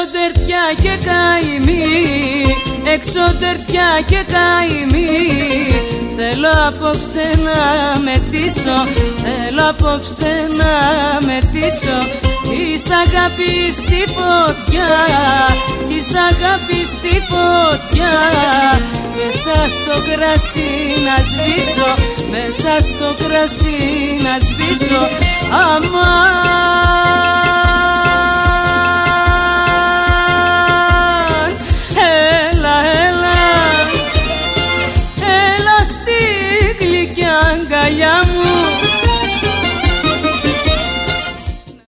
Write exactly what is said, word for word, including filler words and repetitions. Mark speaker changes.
Speaker 1: τερτιά και καημή, έξω τερτιά και καημή. Θέλω απόψε να μετήσω, θέλω απόψε να μετήσω της αγάπης στη φωτιά, της αγάπης στη φωτιά. Μέσα στο κρασί να σβήσω, μέσα στο κρασί να σβήσω. Αμά